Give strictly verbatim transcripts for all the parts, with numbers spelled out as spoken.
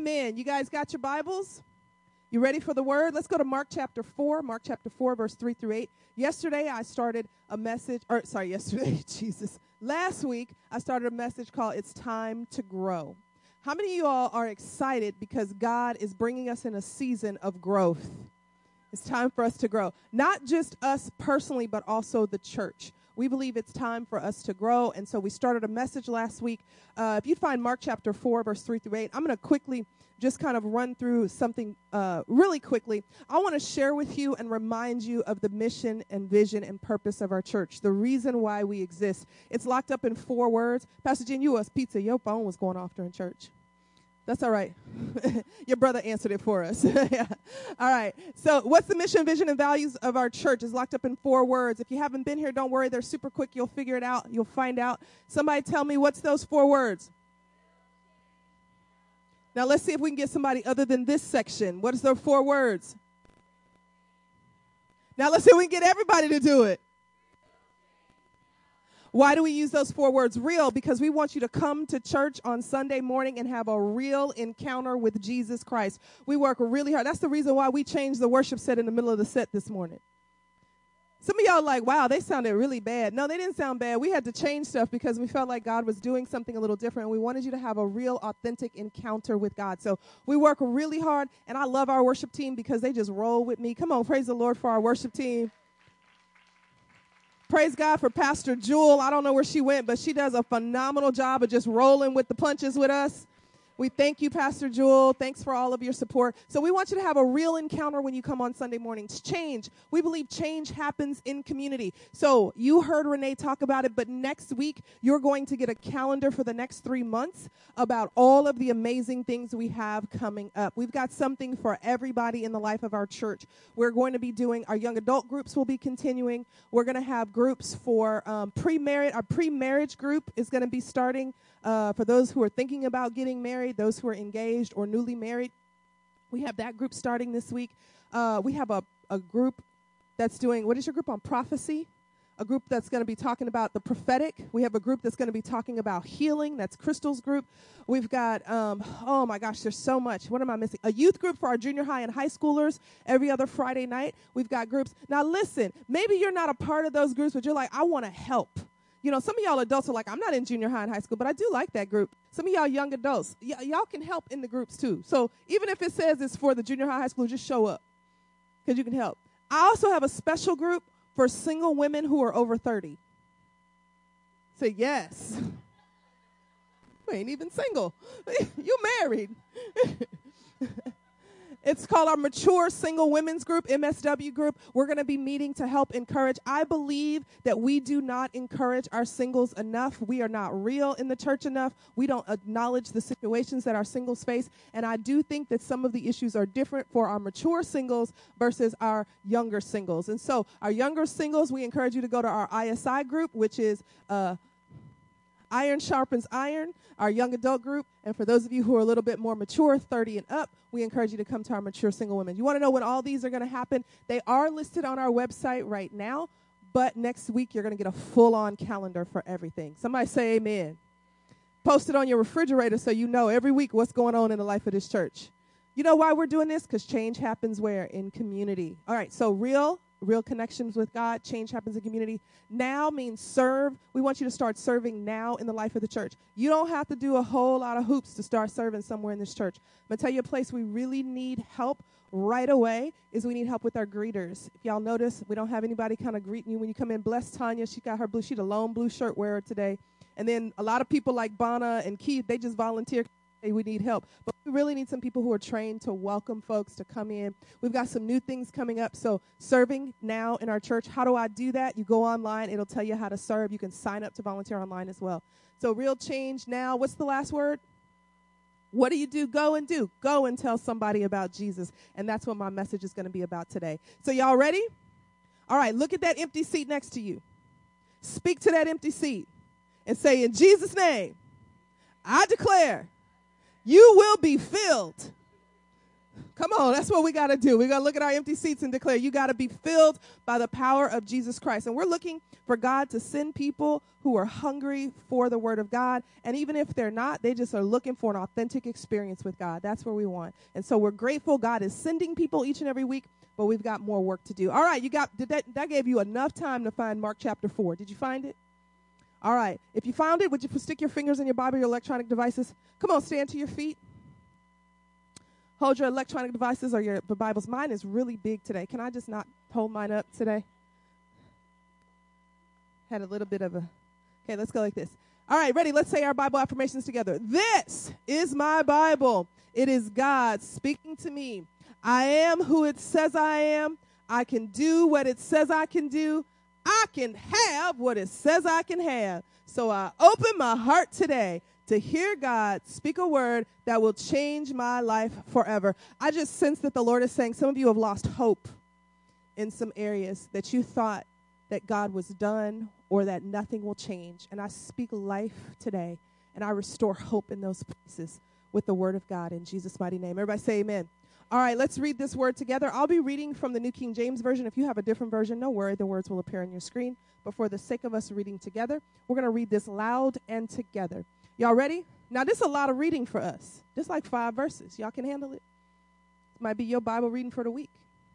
Amen. You guys got your Bibles? You ready for the word? Let's go to Mark chapter four. Mark chapter four, verse three through eight. Yesterday, I started a message, or sorry, yesterday, Jesus. Last week, I started a message called It's Time to Grow. How many of you all are excited because God is bringing us in a season of growth? It's time for us to grow. Not just us personally, but also the church. We believe it's time for us to grow, and so we started a message last week. Uh, if you find Mark chapter four, verse three through eight, I'm going to quickly just kind of run through something uh, really quickly. I want to share with you and remind you of the mission and vision and purpose of our church, the reason why we exist. It's locked up in four words. Pastor Jen, you was pizza. Your phone was going off during church. That's all right. Your brother answered it for us. Yeah. All right. So what's the mission, vision, and values of our church? It's locked up in four words. If you haven't been here, don't worry. They're super quick. You'll figure it out. You'll find out. Somebody tell me, what's those four words? Now, let's see if we can get somebody other than this section. What is those four words? Now, let's see if we can get everybody to do it. Why do we use those four words? Real, because we want you to come to church on Sunday morning and have a real encounter with Jesus Christ. We work really hard. That's the reason why we changed the worship set in the middle of the set this morning. Some of y'all are like, wow, they sounded really bad. No, they didn't sound bad. We had to change stuff because we felt like God was doing something a little different, and we wanted you to have a real, authentic encounter with God. So we work really hard, and I love our worship team because they just roll with me. Come on, praise the Lord for our worship team. Praise God for Pastor Jewel. I don't know where she went, but she does a phenomenal job of just rolling with the punches with us. We thank you, Pastor Jewel. Thanks for all of your support. So we want you to have a real encounter when you come on Sunday mornings. Change. We believe change happens in community. So you heard Renee talk about it, but next week you're going to get a calendar for the next three months about all of the amazing things we have coming up. We've got something for everybody in the life of our church. We're going to be doing, our young adult groups will be continuing. We're going to have groups for um, pre-marriage. Our pre-marriage group is going to be starting uh, for those who are thinking about getting married, those who are engaged or newly married. We have that group starting this week. Uh, we have a, a group that's doing, what is your group on prophecy? A group that's going to be talking about the prophetic. We have a group that's going to be talking about healing. That's Crystal's group. We've got, um, oh my gosh, there's so much. What am I missing? A youth group for our junior high and high schoolers every other Friday night. We've got groups. Now listen, maybe you're not a part of those groups, but you're like, I want to help. You know, some of y'all adults are like, I'm not in junior high and high school, but I do like that group. Some of y'all young adults, y- y'all can help in the groups too. So even if it says it's for the junior high, high school, just show up because you can help. I also have a special group for single women who are over thirty. Say yes. You ain't even single. You married. It's called our Mature Single Women's Group, M S W group. We're going to be meeting to help encourage. I believe that we do not encourage our singles enough. We are not real in the church enough. We don't acknowledge the situations that our singles face. And I do think that some of the issues are different for our mature singles versus our younger singles. And so our younger singles, we encourage you to go to our I S I group, which is uh, Iron Sharpens Iron, our young adult group. And for those of you who are a little bit more mature, thirty and up, we encourage you to come to our Mature Single Women. You want to know when all these are going to happen? They are listed on our website right now, but next week you're going to get a full-on calendar for everything. Somebody say amen. Post it on your refrigerator so you know every week what's going on in the life of this church. You know why we're doing this? Because change happens where? In community. All right, so real Real connections with God. Change happens in community. Now means serve. We want you to start serving now in the life of the church. You don't have to do a whole lot of hoops to start serving somewhere in this church. I'm going to tell you a place we really need help right away is we need help with our greeters. If y'all notice, we don't have anybody kind of greeting you when you come in. Bless Tanya. She got her blue. She's a lone blue shirt wearer today. And then a lot of people like Bonna and Keith, they just volunteer. We need help. But we really need some people who are trained to welcome folks to come in. We've got some new things coming up. So serving now in our church. How do I do that? You go online. It'll tell you how to serve. You can sign up to volunteer online as well. So real change now. What's the last word? What do you do? Go and do. Go and tell somebody about Jesus. And that's what my message is going to be about today. So y'all ready? All right. Look at that empty seat next to you. Speak to that empty seat and say, in Jesus' name, I declare you will be filled. Come on, that's what we got to do. We got to look at our empty seats and declare, you got to be filled by the power of Jesus Christ. And we're looking for God to send people who are hungry for the word of God. And even if they're not, they just are looking for an authentic experience with God. That's what we want. And so we're grateful God is sending people each and every week, but we've got more work to do. All right, you got did that, that gave you enough time to find Mark chapter four. Did you find it? All right. If you found it, would you stick your fingers in your Bible, your electronic devices? Come on, stand to your feet. Hold your electronic devices or your Bibles. Mine is really big today. Can I just not hold mine up today? Had a little bit of a... Okay, let's go like this. All right, ready? Let's say our Bible affirmations together. This is my Bible. It is God speaking to me. I am who it says I am. I can do what it says I can do. I can have what it says I can have. So I open my heart today to hear God speak a word that will change my life forever. I just sense that the Lord is saying some of you have lost hope in some areas that you thought that God was done or that nothing will change. And I speak life today, and I restore hope in those places with the word of God in Jesus' mighty name. Everybody say amen. All right, let's read this word together. I'll be reading from the New King James Version. If you have a different version, no worry, the words will appear on your screen. But for the sake of us reading together, we're going to read this loud and together. Y'all ready? Now, this is a lot of reading for us. Just like five verses. Y'all can handle it? It might be your Bible reading for the week.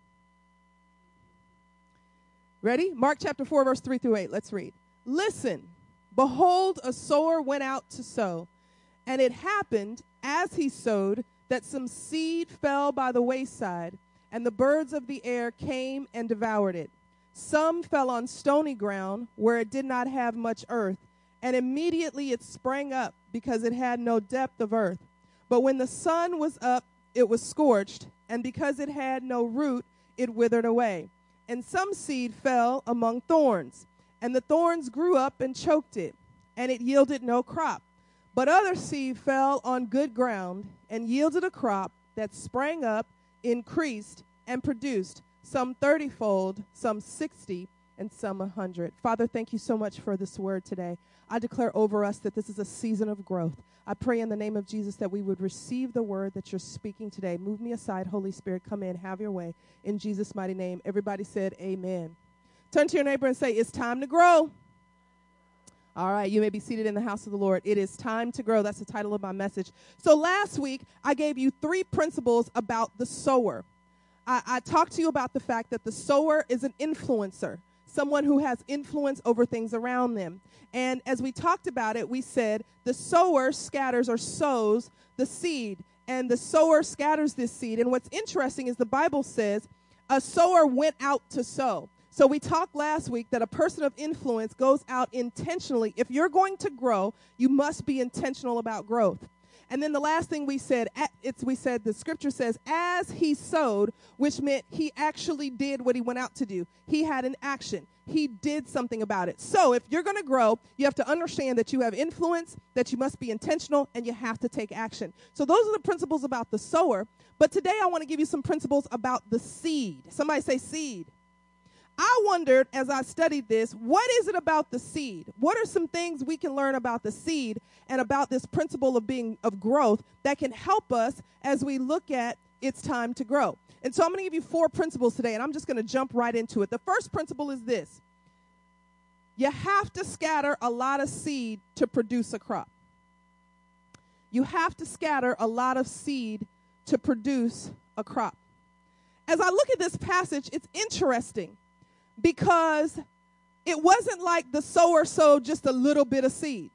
Ready? Mark chapter four, verse three through eight. Let's read. Listen, behold, a sower went out to sow. And it happened, as he sowed, that some seed fell by the wayside, and the birds of the air came and devoured it. Some fell on stony ground, where it did not have much earth, and immediately it sprang up, because it had no depth of earth. But when the sun was up, it was scorched, and because it had no root, it withered away. And some seed fell among thorns, and the thorns grew up and choked it, and it yielded no crop. But other seed fell on good ground, and yielded a crop that sprang up, increased, and produced, some thirty-fold, some sixty, and some a hundred. Father, thank you so much for this word today. I declare over us that this is a season of growth. I pray in the name of Jesus that we would receive the word that you're speaking today. Move me aside, Holy Spirit. Come in, have your way. In Jesus' mighty name, everybody said amen. Turn to your neighbor and say, it's time to grow. All right, you may be seated in the house of the Lord. It is time to grow. That's the title of my message. So last week, I gave you three principles about the sower. I, I talked to you about the fact that the sower is an influencer, someone who has influence over things around them. And as we talked about it, we said the sower scatters or sows the seed, and the sower scatters this seed. And what's interesting is the Bible says a sower went out to sow. So we talked last week that a person of influence goes out intentionally. If you're going to grow, you must be intentional about growth. And then the last thing we said, it's we said the scripture says, as he sowed, which meant he actually did what he went out to do. He had an action. He did something about it. So if you're going to grow, you have to understand that you have influence, that you must be intentional, and you have to take action. So those are the principles about the sower. But today I want to give you some principles about the seed. Somebody say seed. I wondered as I studied this, what is it about the seed? What are some things we can learn about the seed and about this principle of being of growth that can help us as we look at it's time to grow? And so I'm going to give you four principles today, and I'm just going to jump right into it. The first principle is this. You have to scatter a lot of seed to produce a crop. You have to scatter a lot of seed to produce a crop. As I look at this passage, it's interesting, because it wasn't like the sower sowed just a little bit of seed.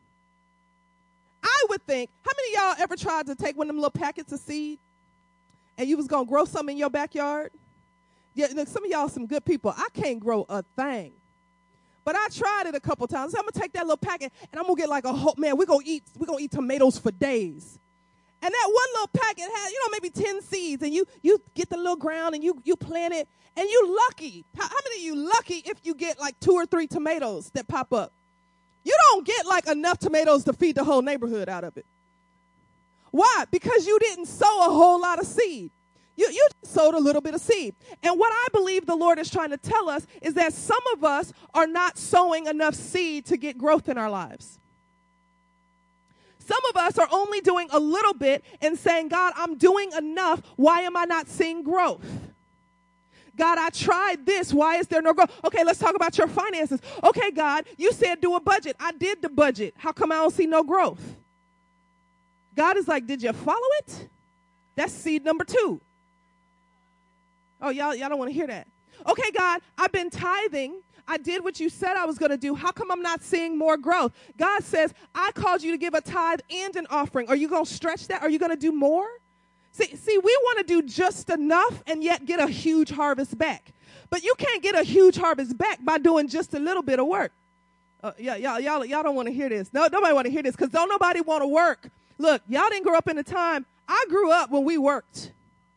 I would think, how many of y'all ever tried to take one of them little packets of seed and you was going to grow some in your backyard? Yeah, look, some of y'all some good people. I can't grow a thing. But I tried it a couple times. So I'm going to take that little packet and I'm going to get like a whole, man, we're going to eat, we're going to eat tomatoes for days. And that one little packet had, you know, maybe ten seeds, and you you get the little ground and you, you plant it, and you lucky. How, how many of you lucky if you get like two or three tomatoes that pop up? You don't get like enough tomatoes to feed the whole neighborhood out of it. Why? Because you didn't sow a whole lot of seed. You, you sowed a little bit of seed. And what I believe the Lord is trying to tell us is that some of us are not sowing enough seed to get growth in our lives. Some of us are only doing a little bit and saying, God, I'm doing enough. Why am I not seeing growth? God, I tried this. Why is there no growth? Okay, let's talk about your finances. Okay, God, you said do a budget. I did the budget. How come I don't see no growth? God is like, did you follow it? That's seed number two. Oh, y'all, y'all don't want to hear that. Okay, God, I've been tithing. I did what you said I was going to do. How come I'm not seeing more growth? God says, I called you to give a tithe and an offering. Are you going to stretch that? Are you going to do more? See, see, we want to do just enough and yet get a huge harvest back. But you can't get a huge harvest back by doing just a little bit of work. Uh, yeah, y'all, y'all, y'all don't want to hear this. No, nobody want to hear this because don't nobody want to work. Look, y'all didn't grow up in a time. I grew up when we worked.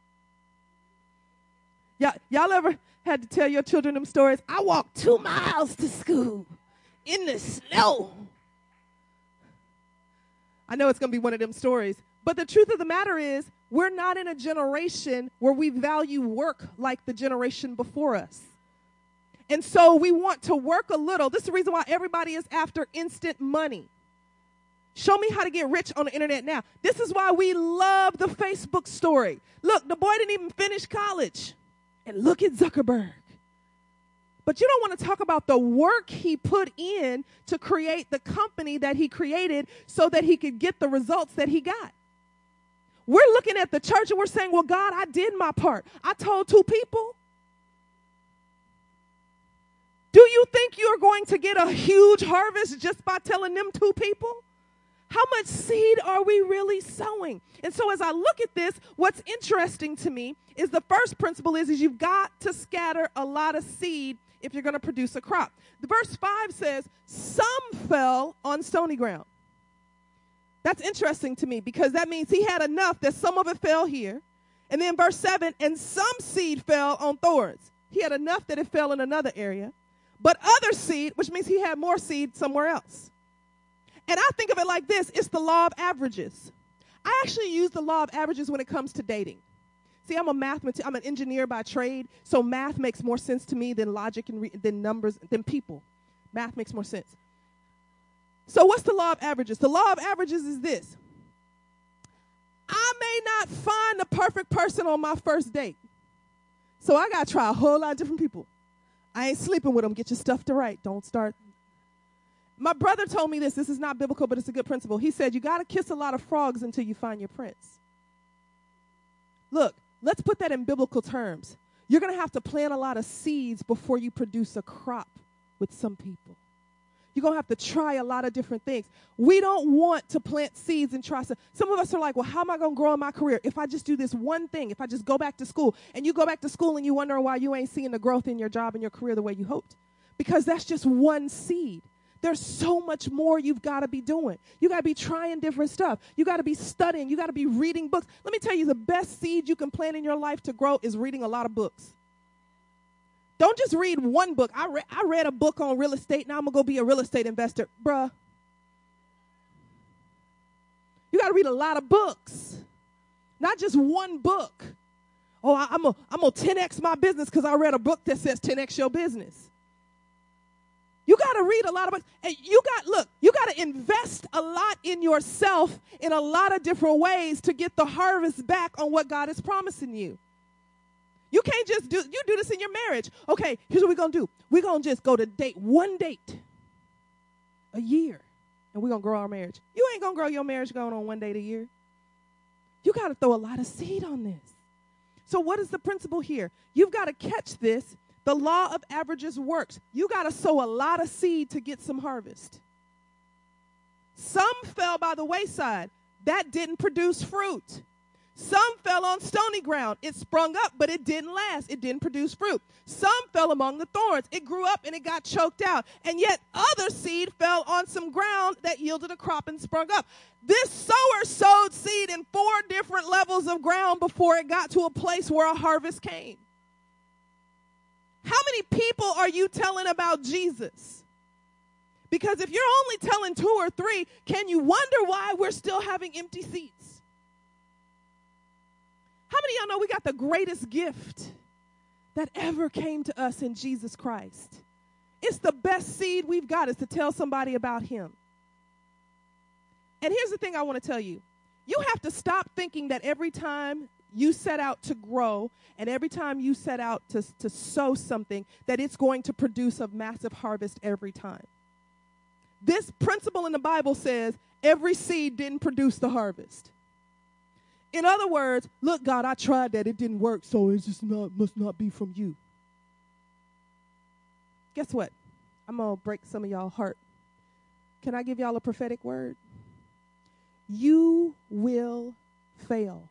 Y'all, y'all ever had to tell your children them stories? I walked two miles to school in the snow. I know it's going to be one of them stories. But the truth of the matter is, we're not in a generation where we value work like the generation before us. And so we want to work a little. This is the reason why everybody is after instant money. Show me how to get rich on the internet now. This is why we love the Facebook story. Look, the boy didn't even finish college. And look at Zuckerberg. But you don't want to talk about the work he put in to create the company that he created so that he could get the results that he got. We're looking at the church and we're saying, well, God, I did my part. I told two people. Do you think you're going to get a huge harvest just by telling them two people? How much seed are we really sowing? And so as I look at this, what's interesting to me is the first principle is, is you've got to scatter a lot of seed if you're going to produce a crop. The verse five says, some fell on stony ground. That's interesting to me because that means he had enough that some of it fell here. And then verse seven, and some seed fell on thorns. He had enough that it fell in another area. But other seed, which means he had more seed somewhere else. And I think of it like this. It's the law of averages. I actually use the law of averages when it comes to dating. See, I'm a mathematician. I'm an engineer by trade, so math makes more sense to me than logic and re- than numbers, than people. Math makes more sense. So what's the law of averages? The law of averages is this. I may not find the perfect person on my first date, so I got to try a whole lot of different people. I ain't sleeping with them. Get your stuff to right. Don't start. My brother told me this. This is not biblical, but it's a good principle. He said, you got to kiss a lot of frogs until you find your prince. Look, let's put that in biblical terms. You're going to have to plant a lot of seeds before you produce a crop with some people. You're going to have to try a lot of different things. We don't want to plant seeds and try some. Some of us are like, well, how am I going to grow in my career if I just do this one thing, if I just go back to school? And you go back to school and you wonder why you ain't seeing the growth in your job and your career the way you hoped. Because that's just one seed. There's so much more you've got to be doing. You got to be trying different stuff. You got to be studying. You got to be reading books. Let me tell you, the best seed you can plant in your life to grow is reading a lot of books. Don't just read one book. I, re- I read a book on real estate. Now I'm going to go be a real estate investor. Bruh. You got to read a lot of books. Not just one book. Oh, I, I'm going I'm to ten X my business because I read a book that says ten X your business. You got to read a lot of books. And you got, look, you got to invest a lot in yourself in a lot of different ways to get the harvest back on what God is promising you. You can't just do, you do this in your marriage. Okay, here's what we're going to do. We're going to just go to date, one date a year, and we're going to grow our marriage. You ain't going to grow your marriage going on one date a year. You got to throw a lot of seed on this. So what is the principle here? You've got to catch this. The law of averages works. You got to sow a lot of seed to get some harvest. Some fell by the wayside. That didn't produce fruit. Some fell on stony ground. It sprung up, but it didn't last. It didn't produce fruit. Some fell among the thorns. It grew up and it got choked out. And yet other seed fell on some ground that yielded a crop and sprung up. This sower sowed seed in four different levels of ground before it got to a place where a harvest came. How many people are you telling about Jesus? Because if you're only telling two or three, can you wonder why we're still having empty seats? How many of y'all know we got the greatest gift that ever came to us in Jesus Christ? It's the best seed we've got is to tell somebody about him. And here's the thing I want to tell you. You have to stop thinking that every time you set out to grow and every time you set out to, to sow something, that it's going to produce a massive harvest every time. This principle in the Bible says every seed didn't produce the harvest. In other words, look, God, I tried that. It didn't work, so it just not, must not be from you. Guess what? I'm going to break some of y'all heart. Can I give y'all a prophetic word? You will fail.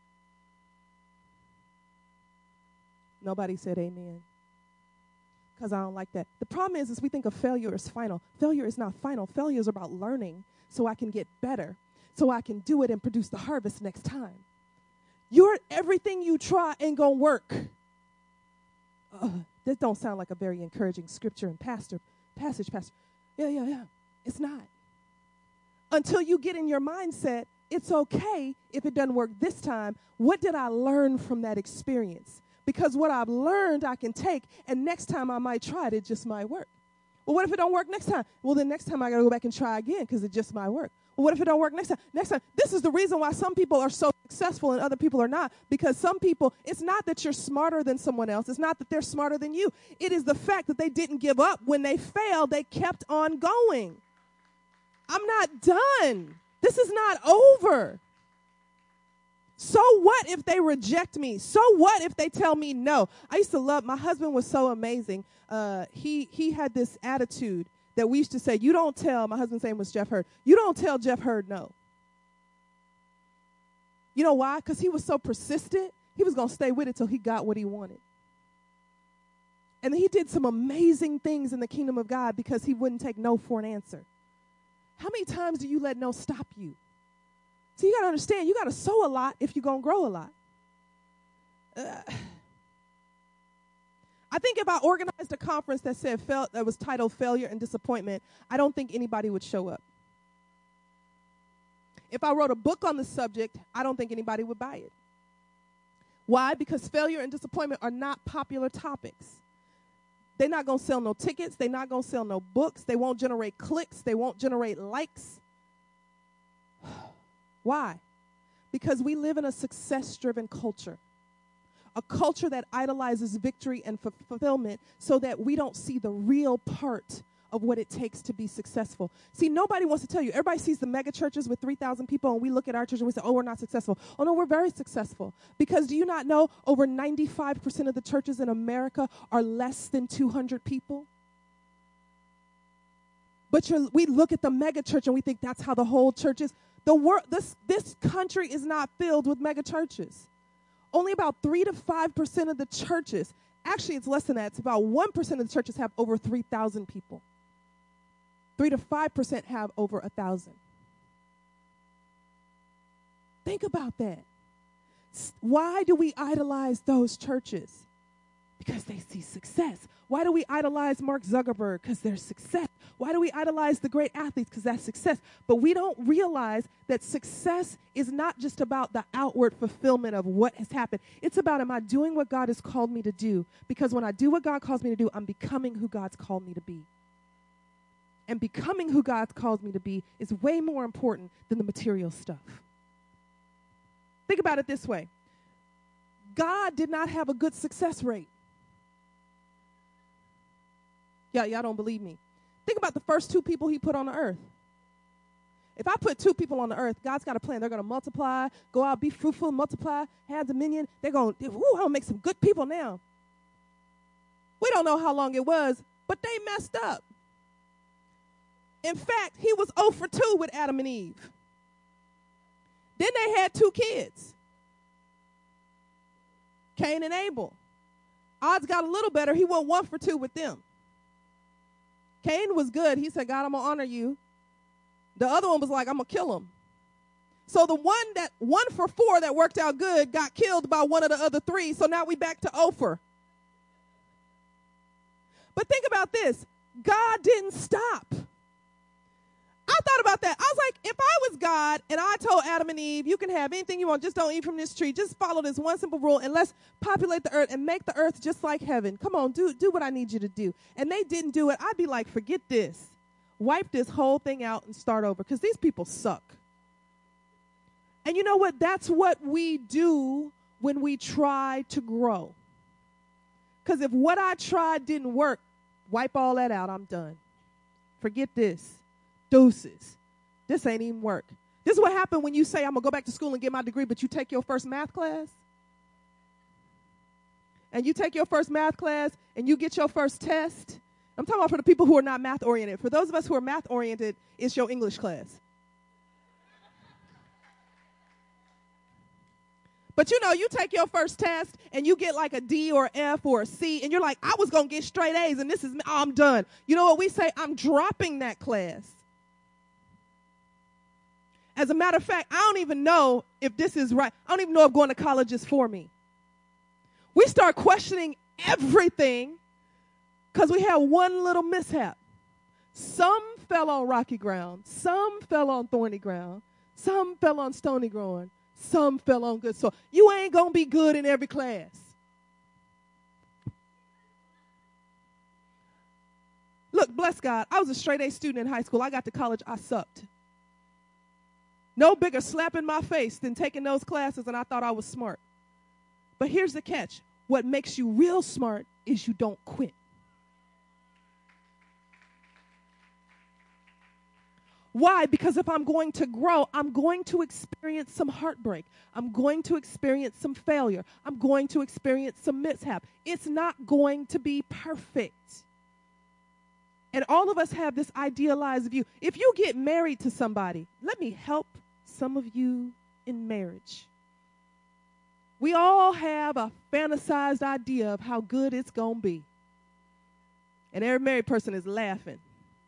Nobody said amen. Because I don't like that. The problem is, is we think of failure as final. Failure is not final. Failure is about learning so I can get better, so I can do it and produce the harvest next time. Your everything you try ain't going to work. Uh, this don't sound like a very encouraging scripture and pastor, passage, pastor. Yeah, yeah, yeah. It's not. Until you get in your mindset, it's okay if it doesn't work this time. What did I learn from that experience? Because what I've learned I can take, and next time I might try it, it just might work. Well, what if it don't work next time? Well, then next time I got to go back and try again because it just might work. Well, what if it don't work next time? Next time. This is the reason why some people are so successful and other people are not. Because some people, it's not that you're smarter than someone else. It's not that they're smarter than you. It is the fact that they didn't give up. When they failed, they kept on going. I'm not done. This is not over. So what if they reject me? So what if they tell me no? I used to love, my husband was so amazing. Uh, he he had this attitude that we used to say, you don't tell, my husband's name was Jeff Hurd, you don't tell Jeff Hurd no. You know why? Because he was so persistent, he was going to stay with it till he got what he wanted. And he did some amazing things in the kingdom of God because he wouldn't take no for an answer. How many times do you let no stop you? So you got to understand, you got to sow a lot if you're going to grow a lot. Uh, I think if I organized a conference that said fail, that was titled Failure and Disappointment, I don't think anybody would show up. If I wrote a book on the subject, I don't think anybody would buy it. Why? Because failure and disappointment are not popular topics. They're not going to sell no tickets. They're not going to sell no books. They won't generate clicks. They won't generate likes. Why? Because we live in a success-driven culture, a culture that idolizes victory and f- fulfillment so that we don't see the real part of what it takes to be successful. See, nobody wants to tell you. Everybody sees the mega churches with three thousand people, and we look at our church and we say, oh, we're not successful. Oh, no, we're very successful. Because do you not know over ninety-five percent of the churches in America are less than two hundred people? But you're, we look at the mega church and we think that's how the whole church is. The wor- this, this country is not filled with mega churches. Only about three to five percent of the churches, actually it's less than that, it's about one percent of the churches have over three thousand people. three to five percent have over one thousand. Think about that. Why do we idolize those churches? Because they see success. Why do we idolize Mark Zuckerberg? Because there's success. Why do we idolize the great athletes? Because that's success. But we don't realize that success is not just about the outward fulfillment of what has happened. It's about, am I doing what God has called me to do? Because when I do what God calls me to do, I'm becoming who God's called me to be. And becoming who God calls me to be is way more important than the material stuff. Think about it this way. God did not have a good success rate. Yeah, y'all don't believe me. Think about the first two people he put on the earth. If I put two people on the earth, God's got a plan. They're going to multiply, go out, be fruitful, multiply, have dominion. They're going, ooh, I'm going to make some good people now. We don't know how long it was, but they messed up. In fact, he was zero for two with Adam and Eve. Then they had two kids, Cain and Abel. Odds got a little better. He went one for two with them. Cain was good. He said, God, I'm going to honor you. The other one was like, I'm going to kill him. So the one that one for four that worked out good got killed by one of the other three. So now we back to Ophir. But think about this. God didn't stop. I thought about that. I was like, if I was God and I told Adam and Eve, you can have anything you want, just don't eat from this tree. Just follow this one simple rule and let's populate the earth and make the earth just like heaven. Come on, do, do what I need you to do. And they didn't do it. I'd be like, forget this. Wipe this whole thing out and start over because these people suck. And you know what? That's what we do when we try to grow. Because if what I tried didn't work, wipe all that out. I'm done. Forget this. Deuces. This ain't even work. This is what happened when you say, I'm going to go back to school and get my degree, but you take your first math class. And you take your first math class and you get your first test. I'm talking about for the people who are not math oriented. For those of us who are math oriented, it's your English class. But you know, you take your first test and you get like a D or F or a C, and you're like, I was going to get straight A's and this is, oh, I'm done. You know what we say? I'm dropping that class. As a matter of fact, I don't even know if this is right. I don't even know if going to college is for me. We start questioning everything because we had one little mishap. Some fell on rocky ground. Some fell on thorny ground. Some fell on stony ground. Some fell on good soil. You ain't going to be good in every class. Look, bless God, I was a straight A student in high school. I got to college, I sucked. No bigger slap in my face than taking those classes, and I thought I was smart. But here's the catch. What makes you real smart is you don't quit. Why? Because if I'm going to grow, I'm going to experience some heartbreak. I'm going to experience some failure. I'm going to experience some mishap. It's not going to be perfect. And all of us have this idealized view. If you get married to somebody, let me help some of you in marriage. We all have a fantasized idea of how good it's going to be. And every married person is laughing.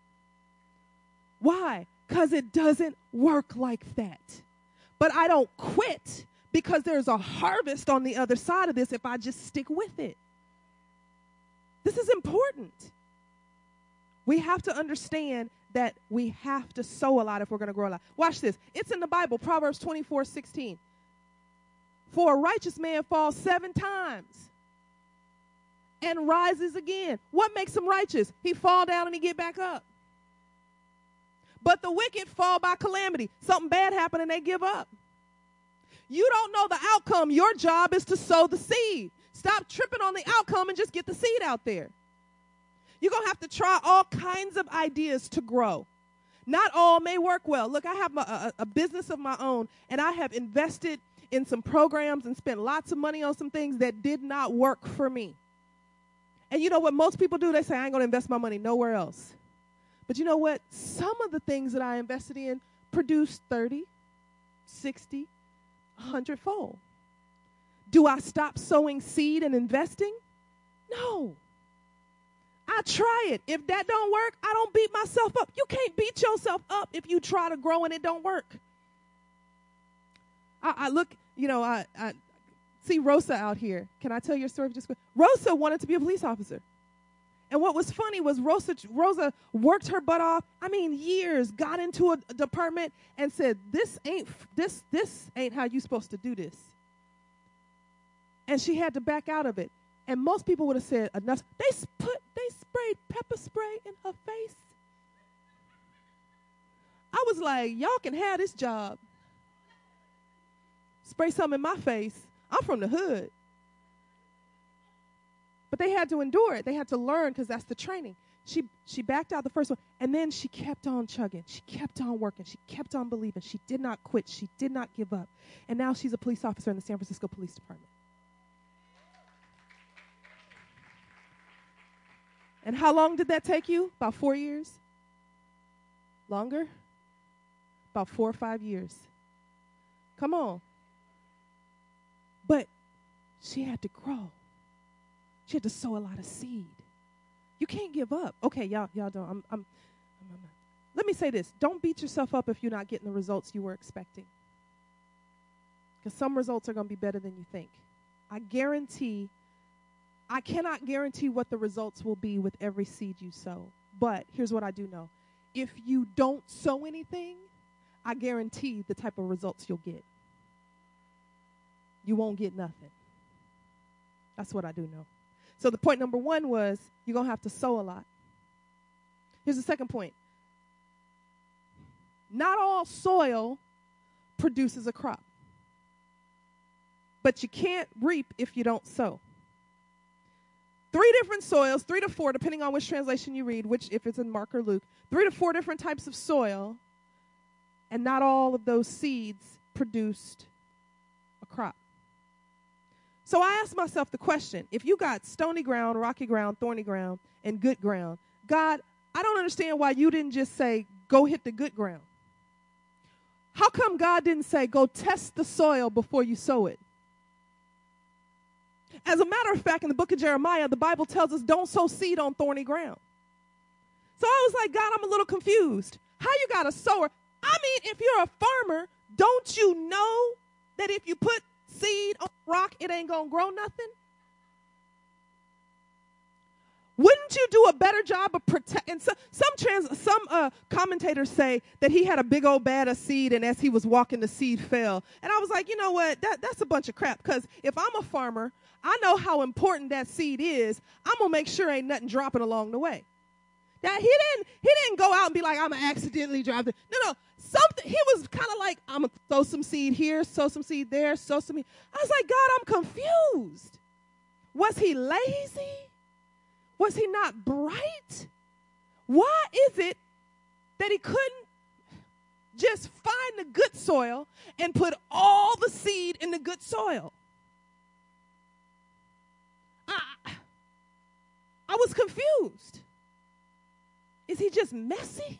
Why? Because it doesn't work like that. But I don't quit because there's a harvest on the other side of this if I just stick with it. This is important. We have to understand that we have to sow a lot if we're going to grow a lot. Watch this. It's in the Bible, Proverbs twenty-four sixteen. For a righteous man falls seven times and rises again. What makes him righteous? He fall down and he get back up. But the wicked fall by calamity. Something bad happened and they give up. You don't know the outcome. Your job is to sow the seed. Stop tripping on the outcome and just get the seed out there. You're going to have to try all kinds of ideas to grow. Not all may work well. Look, I have my, a, a business of my own, and I have invested in some programs and spent lots of money on some things that did not work for me. And you know what most people do? They say, I ain't going to invest my money nowhere else. But you know what? Some of the things that I invested in produced thirty, sixty, one hundred fold. Do I stop sowing seed and investing? No. I try it. If that don't work, I don't beat myself up. You can't beat yourself up if you try to grow and it don't work. I, I look, you know, I, I see Rosa out here. Can I tell your story just quick? Rosa wanted to be a police officer. And what was funny was Rosa, Rosa worked her butt off. I mean, years, got into a, a department and said, this ain't, this, this ain't how you supposed to do this. And she had to back out of it. And most people would have said, enough. They put, they sprayed pepper spray in her face. I was like, y'all can have this job. Spray something in my face. I'm from the hood. But they had to endure it. They had to learn because that's the training. She she backed out the first one, and then she kept on chugging. She kept on working. She kept on believing. She did not quit. She did not give up. And now she's a police officer in the San Francisco Police Department. And how long did that take you? About four years? Longer? About four or five years. Come on. But she had to grow. She had to sow a lot of seed. You can't give up. Okay, y'all, y'all don't. I'm, I'm, I'm, I'm, let me say this. Don't beat yourself up if you're not getting the results you were expecting. Because some results are going to be better than you think. I guarantee, I cannot guarantee what the results will be with every seed you sow. But here's what I do know. If you don't sow anything, I guarantee the type of results you'll get. You won't get nothing. That's what I do know. So the point number one was you're going to have to sow a lot. Here's the second point. Not all soil produces a crop. But you can't reap if you don't sow. Three different soils, three to four, depending on which translation you read, which if it's in Mark or Luke, three to four different types of soil, and not all of those seeds produced a crop. So I asked myself the question, if you got stony ground, rocky ground, thorny ground, and good ground, God, I don't understand why you didn't just say, go hit the good ground. How come God didn't say, go test the soil before you sow it? As a matter of fact, in the book of Jeremiah, the Bible tells us don't sow seed on thorny ground. So I was like, God, I'm a little confused. How you got a sower? I mean, if you're a farmer, don't you know that if you put seed on rock, it ain't going to grow nothing? Wouldn't you do a better job of protecting? So, some trans, some uh, commentators say that he had a big old bag of seed, and as he was walking, the seed fell. And I was like, you know what? That, that's a bunch of crap, because if I'm a farmer, I know how important that seed is. I'm going to make sure ain't nothing dropping along the way. Now, he didn't, he didn't go out and be like, I'm going to accidentally drop it. No, no. Something, he was kind of like, I'm going to sow some seed here, sow some seed there, sow some. I was like, God, I'm confused. Was he lazy? Was he not bright? Why is it that he couldn't just find the good soil and put all the seed in the good soil? I, I was confused. Is he just messy?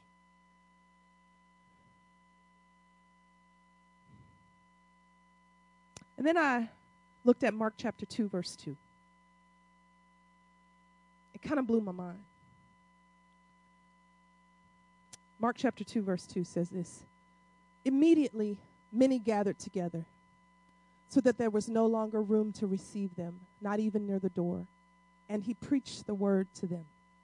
And then I looked at Mark chapter two, verse two. It kind of blew my mind. Mark chapter two, verse two says this. Immediately, many gathered together, so that there was no longer room to receive them, not even near the door. And he preached the word to them.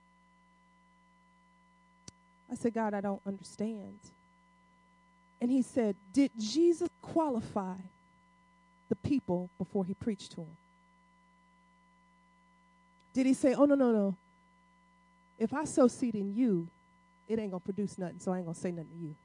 I said, God, I don't understand. And he said, did Jesus qualify the people before he preached to them? Did he say, oh, no, no, no. If I sow seed in you, it ain't going to produce nothing, so I ain't going to say nothing to you.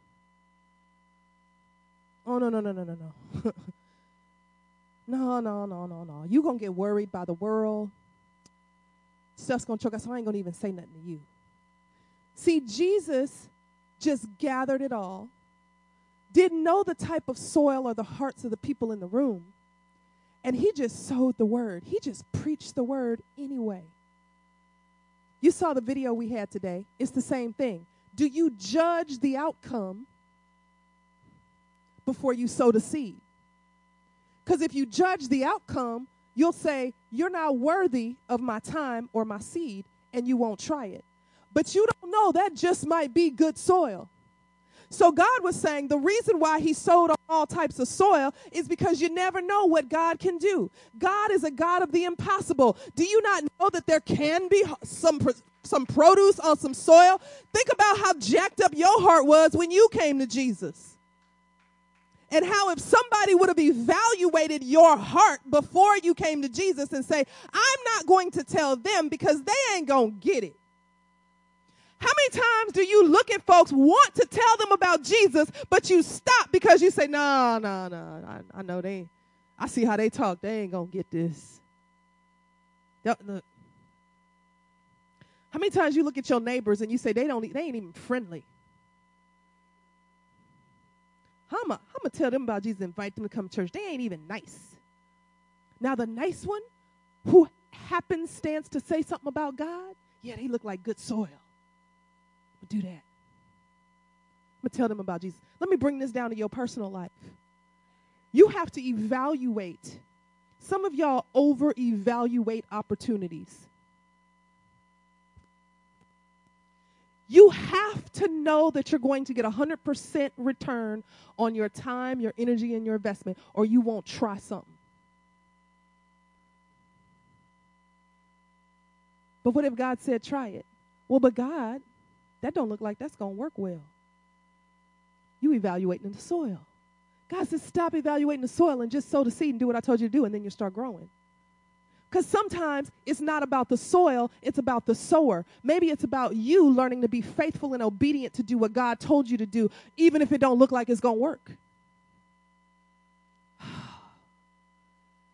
Oh, no, no, no, no, no, no. no, no, no, no, no. You're going to get worried by the world. Stuff's going to choke us, so I ain't going to even say nothing to you. See, Jesus just gathered it all, didn't know the type of soil or the hearts of the people in the room, and he just sowed the word. He just preached the word anyway. You saw the video we had today. It's the same thing. Do you judge the outcome before you sow the seed? Because if you judge the outcome, you'll say, you're not worthy of my time or my seed, and you won't try it. But you don't know, that just might be good soil. So God was saying the reason why he sowed on all types of soil is because you never know what God can do. God is a God of the impossible. Do you not know that there can be some, some produce on some soil? Think about how jacked up your heart was when you came to Jesus. And how if somebody would have evaluated your heart before you came to Jesus and say, I'm not going to tell them because they ain't going to get it. How many times do you look at folks, want to tell them about Jesus, but you stop because you say, no, no, no, I, I know they, I see how they talk. They ain't going to get this. Look. How many times you look at your neighbors and you say, they don't, they ain't even friendly. How am I, I'm going to tell them about Jesus and invite them to come to church. They ain't even nice. Now the nice one who happens stands to say something about God, yeah, they look like good soil. Do that. I'm going to tell them about Jesus. Let me bring this down to your personal life. You have to evaluate. Some of y'all over-evaluate opportunities. You have to know that you're going to get one hundred percent return on your time, your energy, and your investment, or you won't try something. But what if God said, try it? Well, but God, that don't look like that's going to work well. You evaluating the soil. God says, stop evaluating the soil and just sow the seed and do what I told you to do, and then you start growing. Because sometimes it's not about the soil, it's about the sower. Maybe it's about you learning to be faithful and obedient to do what God told you to do, even if it don't look like it's going to work.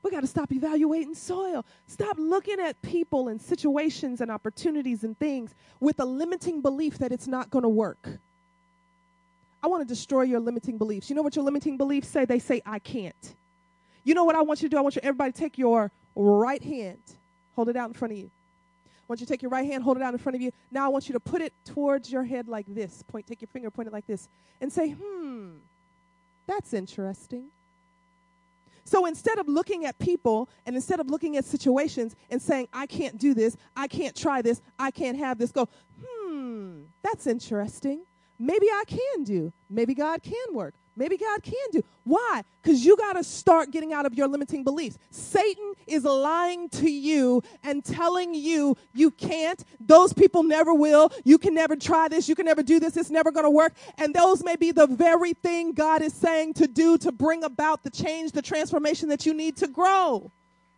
We got to stop evaluating soil. Stop looking at people and situations and opportunities and things with a limiting belief that it's not going to work. I want to destroy your limiting beliefs. You know what your limiting beliefs say? They say, I can't. You know what I want you to do? I want you everybody to take your right hand, hold it out in front of you. I want you to take your right hand, hold it out in front of you. Now I want you to put it towards your head like this. Point, take your finger, point it like this, and say, hmm, that's interesting. So instead of looking at people and instead of looking at situations and saying, I can't do this, I can't try this, I can't have this, go, hmm, that's interesting. Maybe I can do. Maybe God can work. Maybe God can do. Why? Because you got to start getting out of your limiting beliefs. Satan is lying to you and telling you you can't. Those people never will. You can never try this. You can never do this. It's never going to work. And those may be the very thing God is saying to do to bring about the change, the transformation that you need to grow.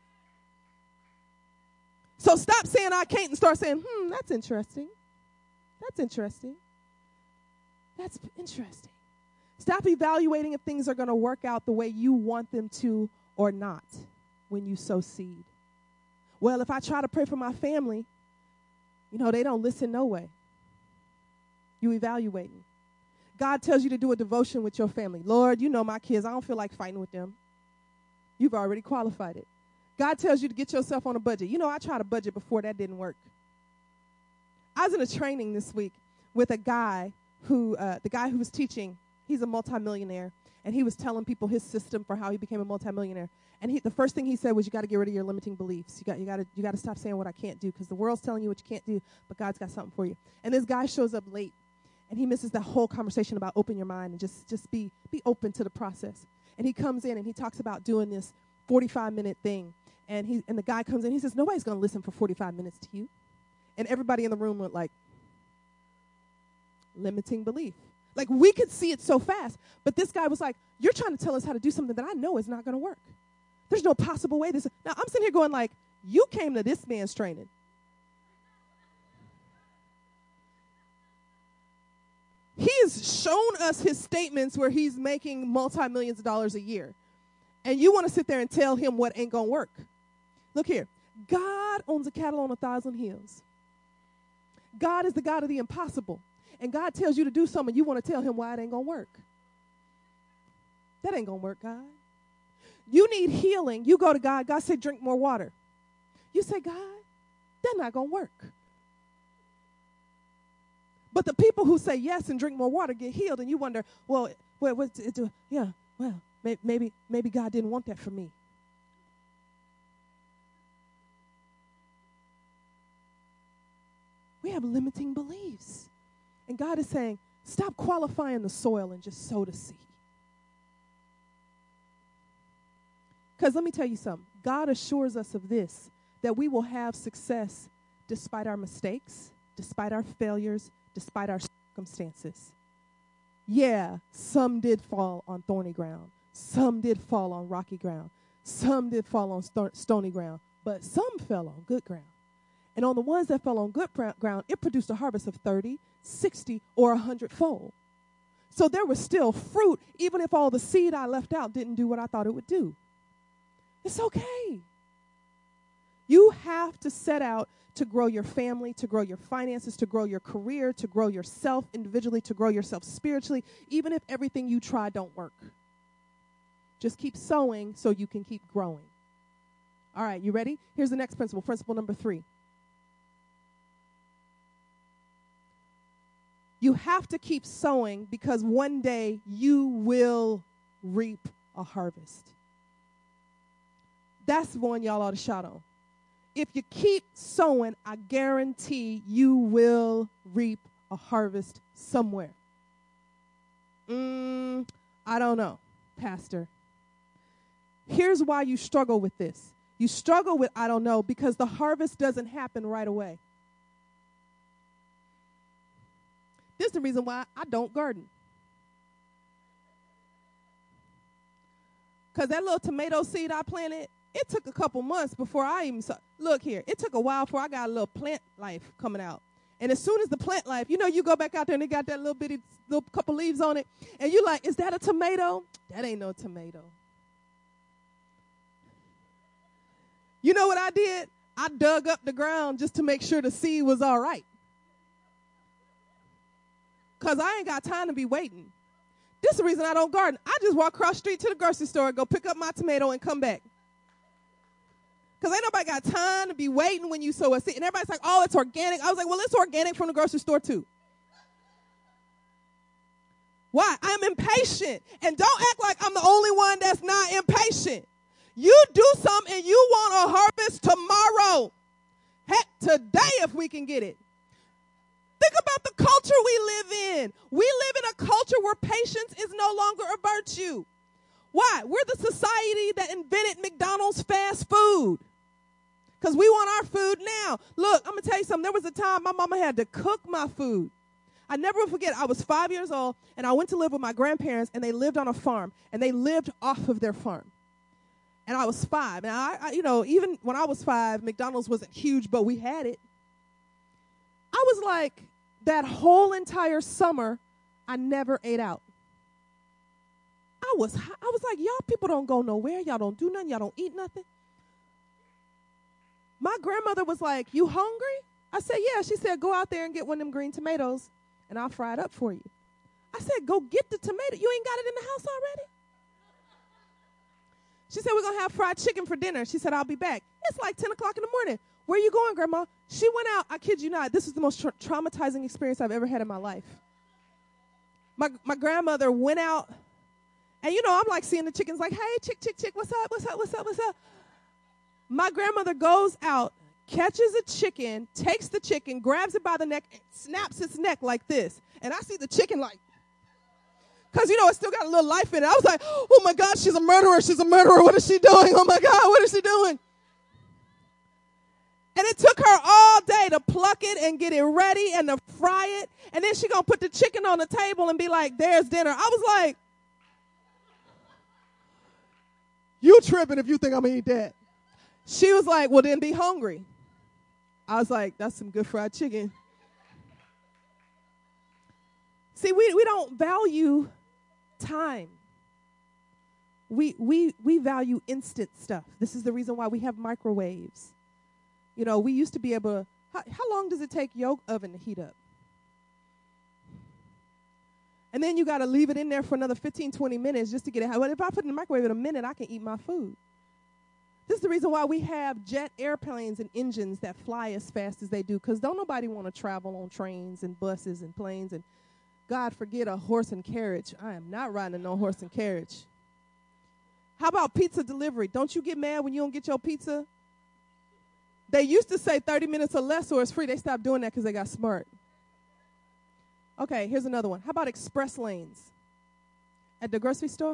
So stop saying I can't and start saying, hmm, that's interesting. That's interesting. That's interesting. Stop evaluating if things are going to work out the way you want them to or not when you sow seed. Well, if I try to pray for my family, you know, they don't listen no way. You evaluating. God tells you to do a devotion with your family. Lord, you know my kids. I don't feel like fighting with them. You've already qualified it. God tells you to get yourself on a budget. You know, I tried a budget before. That didn't work. I was in a training this week with a guy who, uh, the guy who was teaching. He's a multimillionaire, and he was telling people his system for how he became a multimillionaire. And he, the first thing he said was, you got to get rid of your limiting beliefs. You got, you got to, you got to stop saying what I can't do, because the world's telling you what you can't do, but God's got something for you. And this guy shows up late, and he misses the whole conversation about open your mind and just, just be, be open to the process. And he comes in and he talks about doing this forty-five minute thing. And he, and the guy comes in, he says, nobody's going to listen for forty-five minutes to you. And everybody in the room went like, limiting belief. Like, we could see it so fast, but this guy was like, you're trying to tell us how to do something that I know is not going to work. There's no possible way this. Now, I'm sitting here going like, you came to this man's training. He has shown us his statements where he's making multi-millions of dollars a year. And you want to sit there and tell him what ain't going to work. Look here. God owns a cattle on a thousand hills. God is the God of the impossible. And God tells you to do something, you want to tell him why it ain't going to work. That ain't going to work, God. You need healing. You go to God. God said, drink more water. You say, God, that's not going to work. But the people who say yes and drink more water get healed, and you wonder, well, what, what's it do? Yeah, well, may, maybe, maybe God didn't want that for me. We have limiting beliefs. And God is saying, stop qualifying the soil and just sow the seed. Because let me tell you something. God assures us of this, that we will have success despite our mistakes, despite our failures, despite our circumstances. Yeah, some did fall on thorny ground. Some did fall on rocky ground. Some did fall on st- stony ground. But some fell on good ground. And on the ones that fell on good ground, it produced a harvest of thirty, sixty, or one hundred fold. So there was still fruit, even if all the seed I left out didn't do what I thought it would do. It's okay. You have to set out to grow your family, to grow your finances, to grow your career, to grow yourself individually, to grow yourself spiritually, even if everything you try don't work. Just keep sowing so you can keep growing. All right, you ready? Here's the next principle, principle number three. You have to keep sowing because one day you will reap a harvest. That's one y'all ought to shout on. If you keep sowing, I guarantee you will reap a harvest somewhere. Mm, I don't know, Pastor. Here's why you struggle with this. You struggle with I don't know because the harvest doesn't happen right away. This is the reason why I don't garden. Because that little tomato seed I planted, it took a couple months before I even saw. Look here, it took a while before I got a little plant life coming out. And as soon as the plant life, you know, you go back out there and they got that little bitty little couple leaves on it. And you're like, is that a tomato? That ain't no tomato. You know what I did? I dug up the ground just to make sure the seed was all right. Because I ain't got time to be waiting. This is the reason I don't garden. I just walk across the street to the grocery store, go pick up my tomato, and come back. Because ain't nobody got time to be waiting when you sow a seed. And everybody's like, oh, it's organic. I was like, well, it's organic from the grocery store, too. Why? I'm impatient. And don't act like I'm the only one that's not impatient. You do something and you want a harvest tomorrow. Heck, today if we can get it. Think about the culture we live in. We live in a culture where patience is no longer a virtue. Why? We're the society that invented McDonald's fast food. Because we want our food now. Look, I'm going to tell you something. There was a time my mama had to cook my food. I never will forget, I was five years old, and I went to live with my grandparents, and they lived on a farm, and they lived off of their farm. And I was five. And, I, I, you know, even when I was five, McDonald's wasn't huge, but we had it. I was like, that whole entire summer, I never ate out. I was, I was like, y'all people don't go nowhere. Y'all don't do nothing. Y'all don't eat nothing. My grandmother was like, you hungry? I said, yeah. She said, go out there and get one of them green tomatoes, and I'll fry it up for you. I said, go get the tomato. You ain't got it in the house already? She said, we're going to have fried chicken for dinner. She said, I'll be back. It's like ten o'clock in the morning. Where are you going, Grandma? She went out. I kid you not. This is the most tra- traumatizing experience I've ever had in my life. My my grandmother went out, and, you know, I'm like seeing the chickens like, hey, chick, chick, chick, what's up, what's up, what's up, what's up? My grandmother goes out, catches a chicken, takes the chicken, grabs it by the neck, and snaps its neck like this. And I see the chicken like, because, you know, it still got a little life in it. I was like, oh, my God, she's a murderer. She's a murderer. What is she doing? Oh, my God, what is she doing? And it took her all day to pluck it and get it ready and to fry it. And then she going to put the chicken on the table and be like, there's dinner. I was like, you tripping if you think I'm going to eat that. She was like, well, then be hungry. I was like, that's some good fried chicken. See, we, we don't value time. We, we, we value instant stuff. This is the reason why we have microwaves. You know, we used to be able to, how, how long does it take your oven to heat up? And then you got to leave it in there for another fifteen, twenty minutes just to get it hot. Well, if I put it in the microwave in a minute, I can eat my food. This is the reason why we have jet airplanes and engines that fly as fast as they do, because don't nobody want to travel on trains and buses and planes and, God, forget a horse and carriage. I am not riding in no horse and carriage. How about pizza delivery? Don't you get mad when you don't get your pizza? They used to say thirty minutes or less or it's free. They stopped doing that because they got smart. Okay, here's another one. How about express lanes at the grocery store?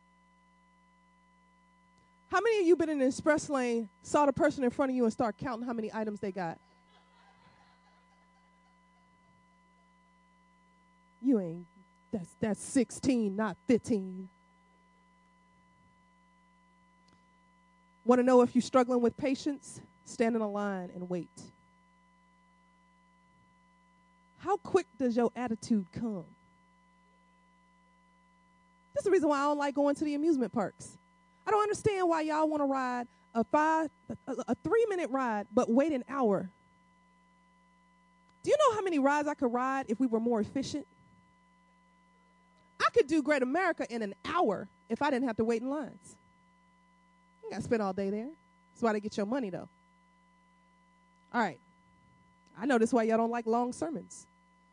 How many of you been in an express lane, saw the person in front of you, and start counting how many items they got? You ain't, that's, that's sixteen, not fifteen. Want to know if you're struggling with patience? Stand in a line and wait. How quick does your attitude come? This is the reason why I don't like going to the amusement parks. I don't understand why y'all want to ride a five, a, a three-minute ride, but wait an hour. Do you know how many rides I could ride if we were more efficient? I could do Great America in an hour if I didn't have to wait in lines. You got to spend all day there. That's why they get your money, though. All right. I know this is why y'all don't like long sermons.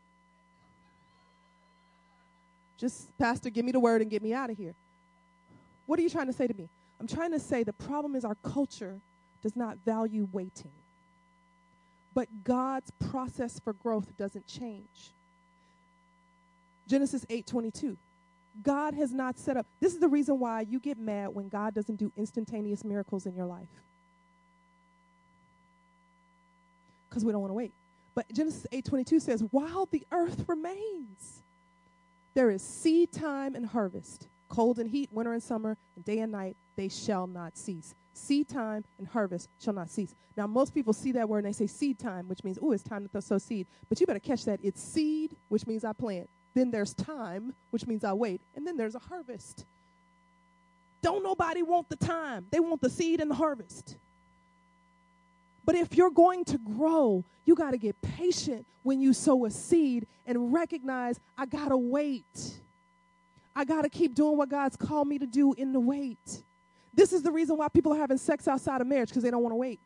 Just, Pastor, give me the word and get me out of here. What are you trying to say to me? I'm trying to say the problem is our culture does not value waiting. But God's process for growth doesn't change. Genesis eight twenty-two. God has not set up. This is the reason why you get mad when God doesn't do instantaneous miracles in your life. Because we don't want to wait. But Genesis eight twenty-two says, while the earth remains, there is seed time and harvest. Cold and heat, winter and summer, and day and night, they shall not cease. Seed time and harvest shall not cease. Now, most people see that word and they say seed time, which means, oh, it's time to sow seed. But you better catch that. It's seed, which means I plant. Then there's time, which means I wait. And then there's a harvest. Don't nobody want the time. They want the seed and the harvest. But if you're going to grow, you got to get patient when you sow a seed and recognize, I got to wait. I got to keep doing what God's called me to do in the wait. This is the reason why people are having sex outside of marriage, because they don't want to wait.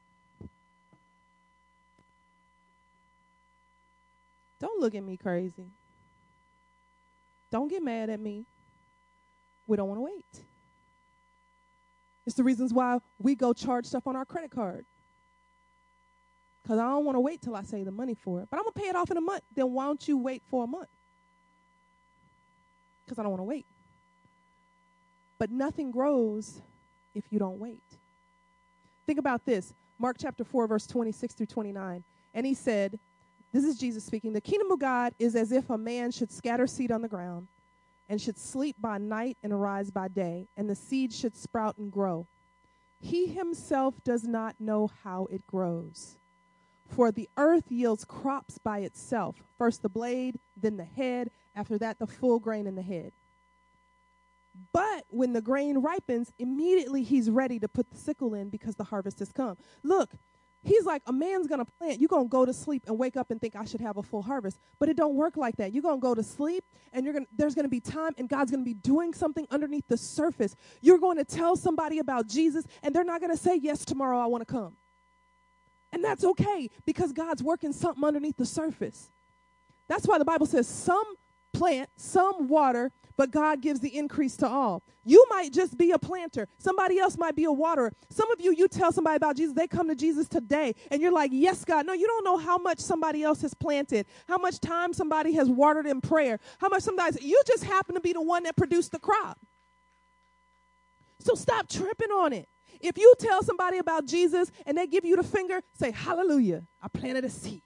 Don't look at me crazy. Don't get mad at me. We don't want to wait. It's the reasons why we go charge stuff on our credit card. Because I don't want to wait till I save the money for it. But I'm going to pay it off in a month. Then why don't you wait for a month? Because I don't want to wait. But nothing grows if you don't wait. Think about this. Mark chapter four, verse twenty-six through twenty-nine. And he said, this is Jesus speaking, the kingdom of God is as if a man should scatter seed on the ground and should sleep by night and arise by day, and the seed should sprout and grow. He himself does not know how it grows. For the earth yields crops by itself, first the blade, then the head, after that the full grain in the head. But when the grain ripens, immediately he's ready to put the sickle in because the harvest has come. Look, he's like, a man's going to plant. You're going to go to sleep and wake up and think I should have a full harvest. But it don't work like that. You're going to go to sleep, and you're gonna, there's going to be time, and God's going to be doing something underneath the surface. You're going to tell somebody about Jesus, and they're not going to say, yes, tomorrow I want to come. And that's okay, because God's working something underneath the surface. That's why the Bible says some plant, some water, but God gives the increase to all. You might just be a planter. Somebody else might be a waterer. Some of you, you tell somebody about Jesus, they come to Jesus today, and you're like, yes, God. No, you don't know how much somebody else has planted, how much time somebody has watered in prayer, how much somebody, you just happen to be the one that produced the crop. So stop tripping on it. If you tell somebody about Jesus and they give you the finger, say, hallelujah, I planted a seed.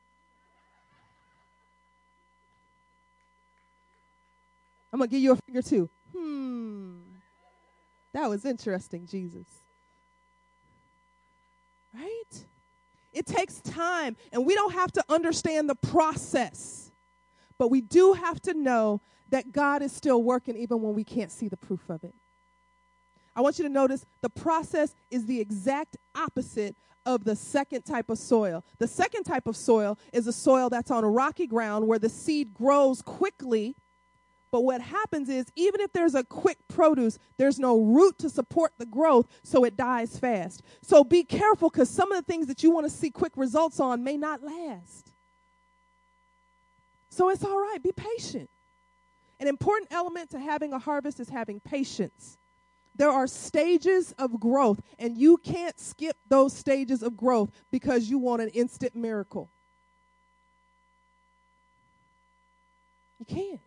I'm going to give you a finger too. Hmm. That was interesting, Jesus. Right? It takes time, and we don't have to understand the process. But we do have to know that God is still working even when we can't see the proof of it. I want you to notice the process is the exact opposite of the second type of soil. The second type of soil is a soil that's on rocky ground where the seed grows quickly. But what happens is, even if there's a quick produce, there's no root to support the growth, so it dies fast. So be careful, because some of the things that you want to see quick results on may not last. So it's all right. Be patient. An important element to having a harvest is having patience. There are stages of growth, and you can't skip those stages of growth because you want an instant miracle. You can't.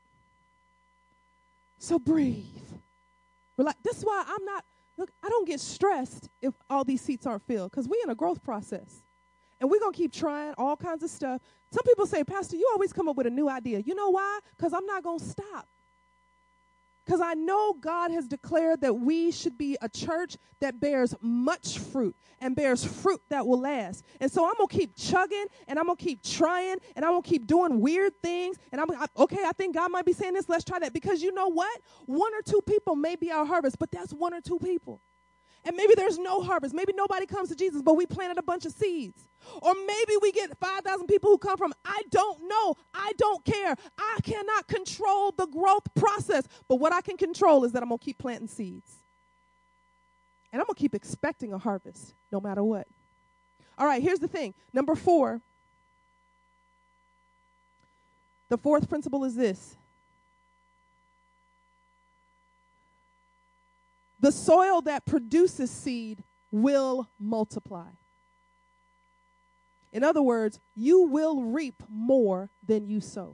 So breathe. Relax. This is why I'm not, look, I don't get stressed if all these seats aren't filled, because we're in a growth process. And we're going to keep trying all kinds of stuff. Some people say, Pastor, you always come up with a new idea. You know why? Because I'm not going to stop. Because I know God has declared that we should be a church that bears much fruit and bears fruit that will last. And so I'm going to keep chugging, and I'm going to keep trying, and I'm going to keep doing weird things. And I'm I, okay, I think God might be saying this. Let's try that. Because you know what? One or two people may be our harvest, but that's one or two people. And maybe there's no harvest. Maybe nobody comes to Jesus, but we planted a bunch of seeds. Or maybe we get five thousand people who come from, I don't know. I don't care. I cannot control the growth process. But what I can control is that I'm going to keep planting seeds. And I'm going to keep expecting a harvest no matter what. All right, here's the thing. Number four. The fourth principle is this. The soil that produces seed will multiply. In other words, you will reap more than you sow.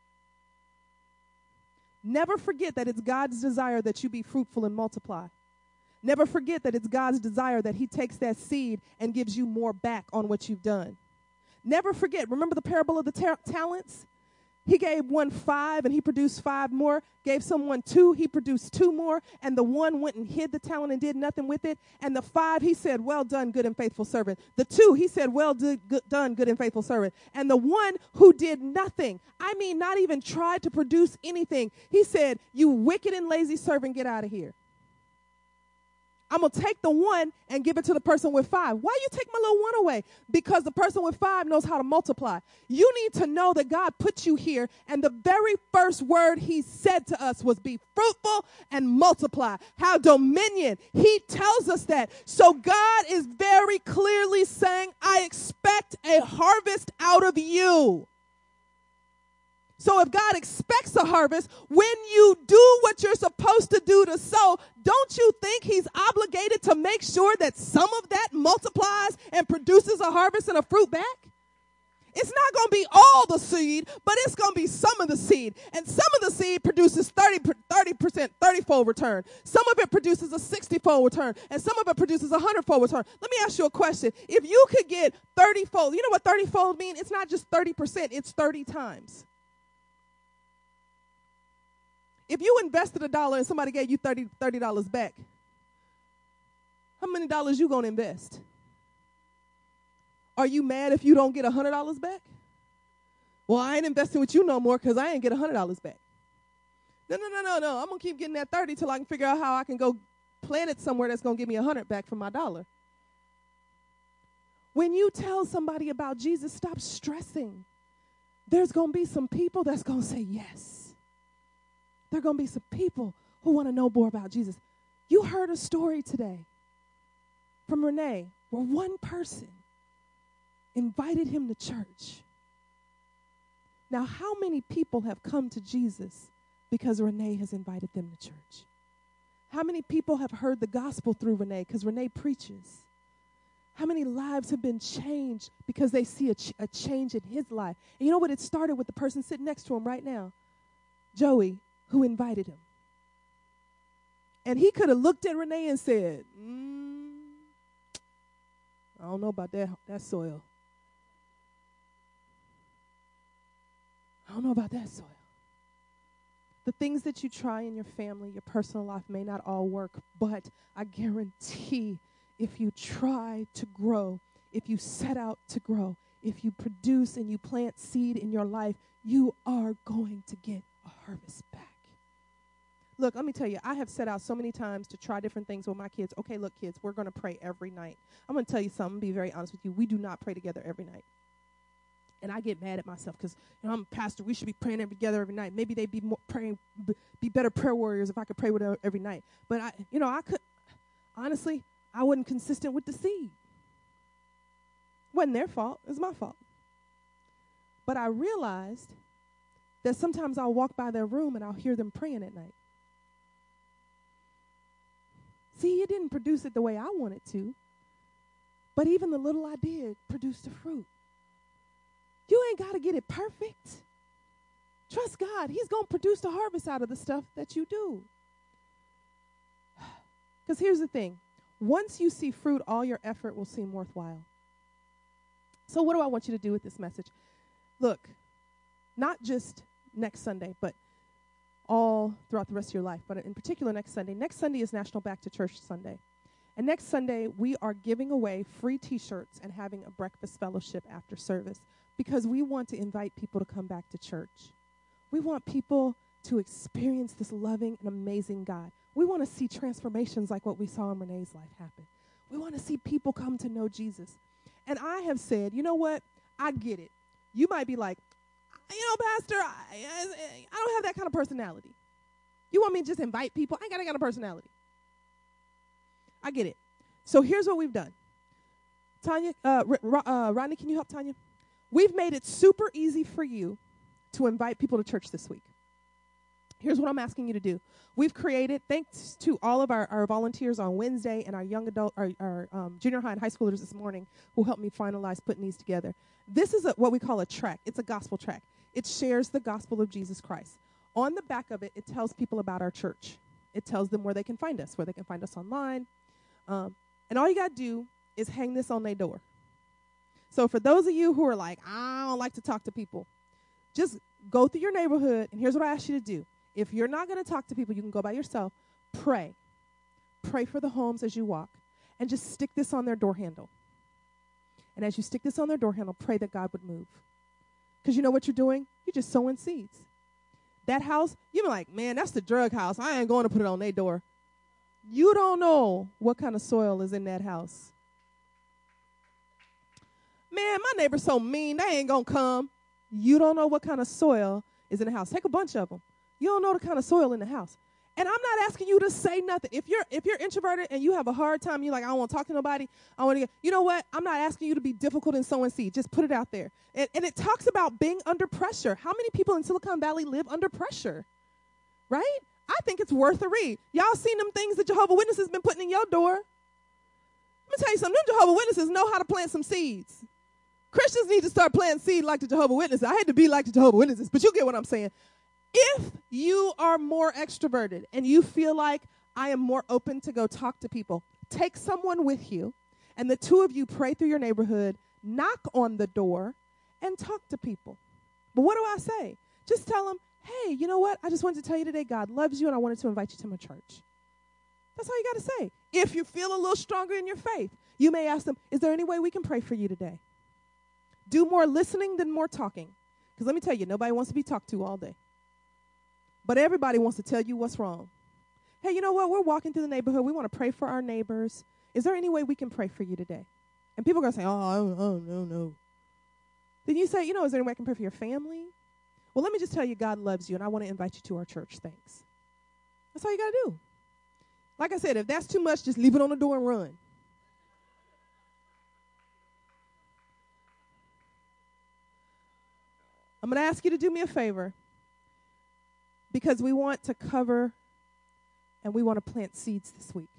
Never forget that it's God's desire that you be fruitful and multiply. Never forget that it's God's desire that he takes that seed and gives you more back on what you've done. Never forget, remember the parable of the ta- talents? He gave one five, and he produced five more. Gave someone two, he produced two more. And the one went and hid the talent and did nothing with it. And the five, he said, well done, good and faithful servant. The two, he said, well do, good, done, good and faithful servant. And the one who did nothing, I mean not even tried to produce anything, he said, you wicked and lazy servant, get out of here. I'm going to take the one and give it to the person with five. Why you take my little one away? Because the person with five knows how to multiply. You need to know that God put you here, and the very first word he said to us was be fruitful and multiply. Have dominion. He tells us that. So God is very clearly saying, I expect a harvest out of you. So if God expects a harvest, when you do what you're supposed to do to sow, don't you think he's obligated to make sure that some of that multiplies and produces a harvest and a fruit back? It's not going to be all the seed, but it's going to be some of the seed. And some of the seed produces thirty, thirty percent, thirty-fold return. Some of it produces a sixty-fold return, and some of it produces a hundred-fold return. Let me ask you a question. If you could get thirty-fold, you know what thirty-fold means? It's not just thirty percent, it's thirty times. If you invested a dollar and somebody gave you thirty dollars back, how many dollars you going to invest? Are you mad if you don't get one hundred dollars back? Well, I ain't investing with you no more because I ain't get one hundred dollars back. No, no, no, no, no. I'm going to keep getting that thirty till I can figure out how I can go plant it somewhere that's going to give me one hundred back for my dollar. When you tell somebody about Jesus, stop stressing. There's going to be some people that's going to say yes. There are going to be some people who want to know more about Jesus. You heard a story today from Renee where one person invited him to church. Now, how many people have come to Jesus because Renee has invited them to church? How many people have heard the gospel through Renee because Renee preaches? How many lives have been changed because they see a, ch- a change in his life? And you know what? It started with the person sitting next to him right now, Joey, who invited him. And he could have looked at Renee and said, mm, I don't know about that, that soil. I don't know about that soil. The things that you try in your family, your personal life may not all work, but I guarantee if you try to grow, if you set out to grow, if you produce and you plant seed in your life, you are going to get a harvest back. Look, let me tell you, I have set out so many times to try different things with my kids. Okay, look, kids, we're going to pray every night. I'm going to tell you something, be very honest with you. We do not pray together every night. And I get mad at myself because, you know, I'm a pastor. We should be praying together every night. Maybe they'd be more praying, be better prayer warriors if I could pray with them every night. But, I, you know, I could, honestly, I wasn't consistent with the seed. It wasn't their fault. It was my fault. But I realized that sometimes I'll walk by their room and I'll hear them praying at night. See, it didn't produce it the way I wanted to, but even the little I did produced the fruit. You ain't got to get it perfect. Trust God. He's going to produce the harvest out of the stuff that you do. Because here's the thing. Once you see fruit, all your effort will seem worthwhile. So what do I want you to do with this message? Look, not just next Sunday, but all throughout the rest of your life, but in particular next Sunday. Next Sunday is National Back to Church Sunday. And next Sunday, we are giving away free T-shirts and having a breakfast fellowship after service because we want to invite people to come back to church. We want people to experience this loving and amazing God. We want to see transformations like what we saw in Renee's life happen. We want to see people come to know Jesus. And I have said, you know what? I get it. You might be like, you know, Pastor, I, I, I don't have that kind of personality. You want me to just invite people? I ain't got that kind of personality. I get it. So here's what we've done. Tanya, uh, R- uh, Rodney, can you help Tanya? We've made it super easy for you to invite people to church this week. Here's what I'm asking you to do. We've created, thanks to all of our, our volunteers on Wednesday and our young adult, our, our um, junior high and high schoolers this morning who helped me finalize putting these together. This is a, what we call a track. It's a gospel track. It shares the gospel of Jesus Christ. On the back of it, it tells people about our church. It tells them where they can find us, where they can find us online. Um, and all you got to do is hang this on their door. So for those of you who are like, I don't like to talk to people, just go through your neighborhood, and here's what I ask you to do. If you're not going to talk to people, you can go by yourself. Pray. Pray for the homes as you walk, and just stick this on their door handle. And as you stick this on their door handle, pray that God would move. Because you know what you're doing? You're just sowing seeds. That house, you're like, man, that's the drug house. I ain't going to put it on their door. You don't know what kind of soil is in that house. Man, my neighbor's so mean, they ain't going to come. You don't know what kind of soil is in the house. Take a bunch of them. You don't know the kind of soil in the house. And I'm not asking you to say nothing. If you're if you're introverted and you have a hard time, you're like, I don't want to talk to nobody. I want to get, you know what? I'm not asking you to be difficult in sowing seed. Just put it out there. And, and it talks about being under pressure. How many people in Silicon Valley live under pressure? Right? I think it's worth a read. Y'all seen them things that Jehovah's Witnesses been putting in your door? Let me tell you something. Them Jehovah's Witnesses know how to plant some seeds. Christians need to start planting seed like the Jehovah's Witnesses. I had to be like the Jehovah's Witnesses, but you get what I'm saying. If you are more extroverted and you feel like I am more open to go talk to people, take someone with you, and the two of you pray through your neighborhood, knock on the door, and talk to people. But what do I say? Just tell them, hey, you know what? I just wanted to tell you today God loves you, and I wanted to invite you to my church. That's all you got to say. If you feel a little stronger in your faith, you may ask them, is there any way we can pray for you today? Do more listening than more talking. Because let me tell you, nobody wants to be talked to all day. But everybody wants to tell you what's wrong. Hey, you know what? We're walking through the neighborhood. We want to pray for our neighbors. Is there any way we can pray for you today? And people are going to say, oh, I don't, oh, no, no. Then you say, you know, is there any way I can pray for your family? Well, let me just tell you, God loves you, and I want to invite you to our church. Thanks. That's all you got to do. Like I said, if that's too much, just leave it on the door and run. I'm going to ask you to do me a favor, because we want to cover and we want to plant seeds this week.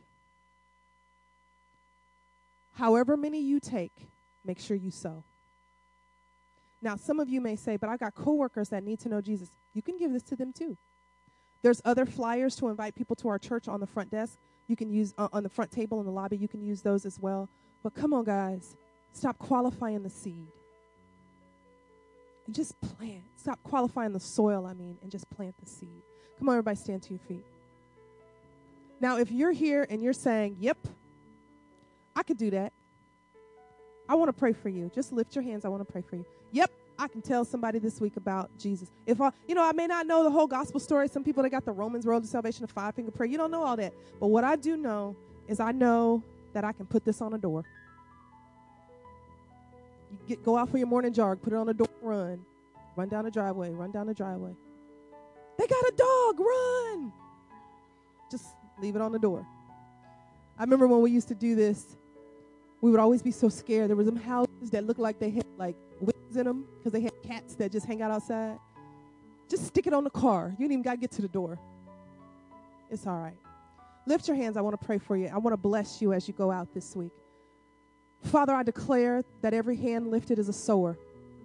However many you take, make sure you sow. Now, some of you may say, but I've got coworkers that need to know Jesus. You can give this to them too. There's other flyers to invite people to our church on the front desk. You can use uh, on the front table in the lobby. You can use those as well. But come on, guys. Stop qualifying the seed. And just plant. Stop qualifying the soil, I mean, and just plant the seed. Come on, everybody, stand to your feet. Now, if you're here and you're saying, yep, I could do that. I want to pray for you. Just lift your hands. I want to pray for you. Yep, I can tell somebody this week about Jesus. If I, you know, I may not know the whole gospel story. Some people, they got the Romans Road to Salvation, the five-finger prayer. You don't know all that. But what I do know is I know that I can put this on a door. You get, go out for your morning jog, put it on the door, run. Run down the driveway, run down the driveway. They got a dog, run. Just leave it on the door. I remember when we used to do this, we would always be so scared. There were some houses that looked like they had like wings in them because they had cats that just hang out outside. Just stick it on the car. You ain't even got to get to the door. It's all right. Lift your hands. I want to pray for you. I want to bless you as you go out this week. Father, I declare that every hand lifted is a sower.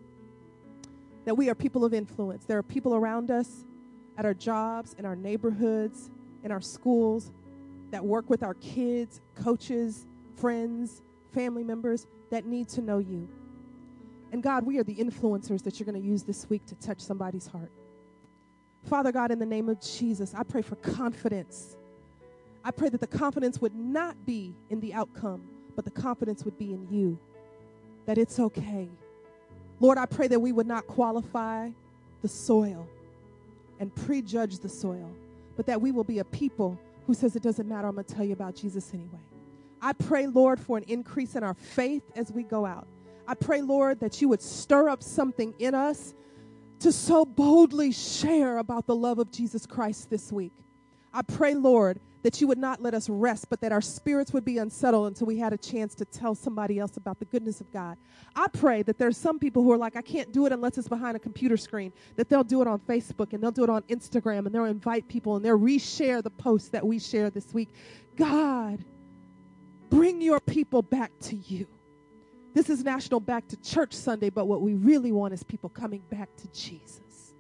That we are people of influence. There are people around us at our jobs, in our neighborhoods, in our schools that work with our kids, coaches, friends, family members that need to know you. And God, we are the influencers that you're going to use this week to touch somebody's heart. Father God, in the name of Jesus, I pray for confidence. I pray that the confidence would not be in the outcome, but the confidence would be in you, that it's okay. Lord, I pray that we would not qualify the soil and prejudge the soil, but that we will be a people who says it doesn't matter, I'm going to tell you about Jesus anyway. I pray, Lord, for an increase in our faith as we go out. I pray, Lord, that you would stir up something in us to so boldly share about the love of Jesus Christ this week. I pray, Lord, that you would not let us rest, but that our spirits would be unsettled until we had a chance to tell somebody else about the goodness of God. I pray that there's some people who are like, I can't do it unless it's behind a computer screen, that they'll do it on Facebook and they'll do it on Instagram and they'll invite people and they'll reshare the posts that we share this week. God, bring your people back to you. This is National Back to Church Sunday, but what we really want is people coming back to Jesus.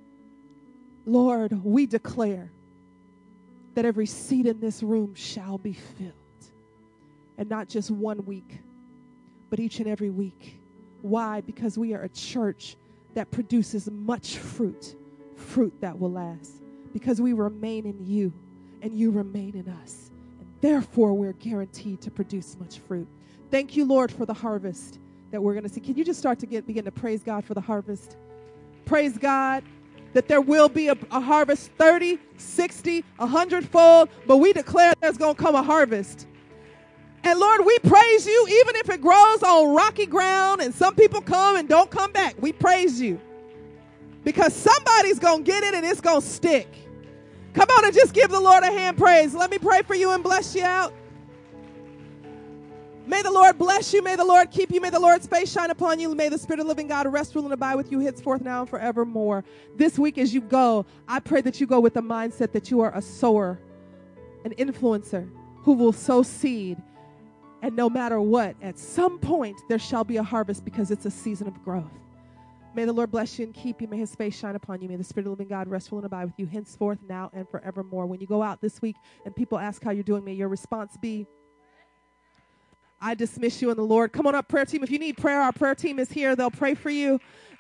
Lord, we declare that every seat in this room shall be filled. And not just one week, but each and every week. Why? Because we are a church that produces much fruit, fruit that will last. Because we remain in you, and you remain in us. And therefore, we're guaranteed to produce much fruit. Thank you, Lord, for the harvest that we're going to see. Can you just start to get begin to praise God for the harvest? Praise God. that there will be a, a harvest thirty, sixty, one hundred fold, but we declare there's going to come a harvest. And Lord, we praise you, even if it grows on rocky ground and some people come and don't come back. We praise you because somebody's going to get it and it's going to stick. Come on and just give the Lord a hand praise. Let me pray for you and bless you out. May the Lord bless you. May the Lord keep you. May the Lord's face shine upon you. May the Spirit of the living God rest, rule, and abide with you henceforth, now, and forevermore. This week as you go, I pray that you go with the mindset that you are a sower, an influencer who will sow seed. And no matter what, at some point, there shall be a harvest because it's a season of growth. May the Lord bless you and keep you. May his face shine upon you. May the Spirit of the living God rest, rule, and abide with you henceforth, now, and forevermore. When you go out this week and people ask how you're doing, may your response be, I dismiss you in the Lord. Come on up, prayer team. If you need prayer, our prayer team is here. They'll pray for you.